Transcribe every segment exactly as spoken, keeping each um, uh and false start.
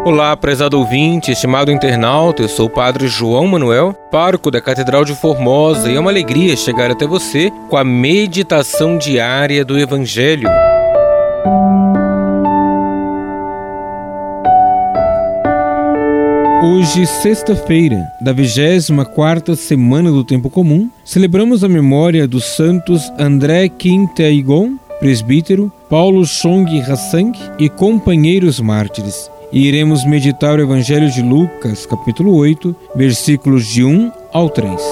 Olá, prezado ouvinte, estimado internauta, eu sou o Padre João Manuel, pároco da Catedral de Formosa, e é uma alegria chegar até você com a meditação diária do Evangelho. Hoje, sexta-feira, da vigésima quarta semana do Tempo Comum, celebramos a memória dos santos André Kim Tae-gon, presbítero, Paulo Chong Hassang e companheiros mártires. E iremos meditar o Evangelho de Lucas, capítulo oito, versículos de um ao três.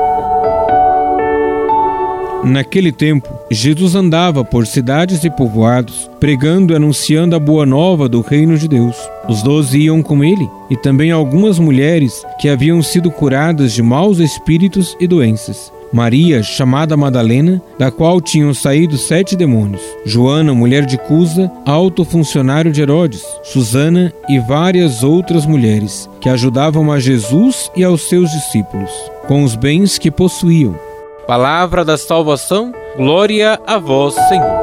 Naquele tempo, Jesus andava por cidades e povoados, pregando e anunciando a boa nova do reino de Deus. Os doze iam com ele, e também algumas mulheres que haviam sido curadas de maus espíritos e doenças. Maria, chamada Madalena, da qual tinham saído sete demônios. Joana, mulher de Cusa, alto funcionário de Herodes. Susana e várias outras mulheres, que ajudavam a Jesus e aos seus discípulos, com os bens que possuíam. Palavra da salvação, glória a vós, Senhor.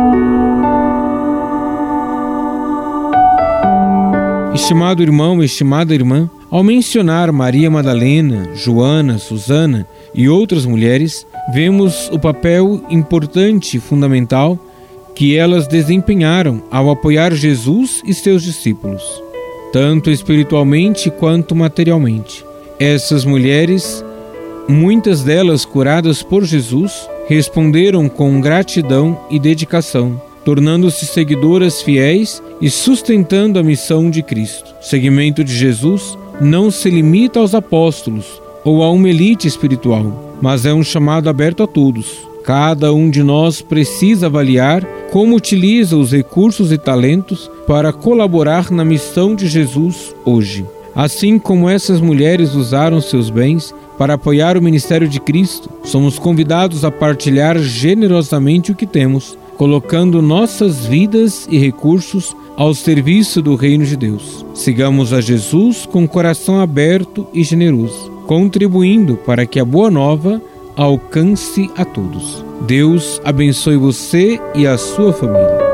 Estimado irmão, estimada irmã, ao mencionar Maria Madalena, Joana, Susana e outras mulheres, vemos o papel importante e fundamental que elas desempenharam ao apoiar Jesus e seus discípulos, tanto espiritualmente quanto materialmente. Essas mulheres, muitas delas curadas por Jesus, responderam com gratidão e dedicação, tornando-se seguidoras fiéis e sustentando a missão de Cristo. O seguimento de Jesus não se limita aos apóstolos ou a uma elite espiritual, mas é um chamado aberto a todos. Cada um de nós precisa avaliar como utiliza os recursos e talentos para colaborar na missão de Jesus hoje. Assim como essas mulheres usaram seus bens para apoiar o ministério de Cristo, somos convidados a partilhar generosamente o que temos, colocando nossas vidas e recursos ao serviço do reino de Deus. Sigamos a Jesus com coração aberto e generoso, contribuindo para que a boa nova alcance a todos. Deus abençoe você e a sua família.